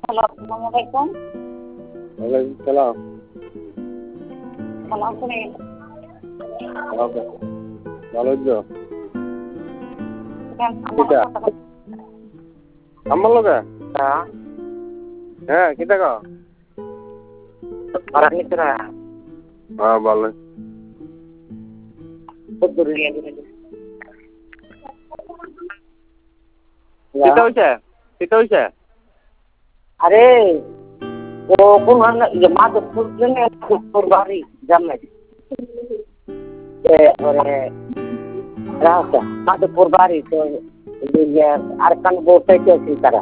Hello, আসসালামু আলাইকুম। ওয়ালাইকুম সালাম। ভালো আছেন? ওকে, ভালো আছো? আমার কিটা কথা বল- আমার লগে? হ্যাঁ, হ্যাঁ, কিটা কও? ভাড়া নিতে না। হ্যাঁ, ভালো। খুব দূরে নিয়ে গেলে। কিটা হইছে? কিটা হইছে? আরে ও কোন মাধবপুর জন্য বাড়ি জামাই রাস্তা মাধবপুর বাড়ি তো আরেকখান বউ চাইতেছি তারা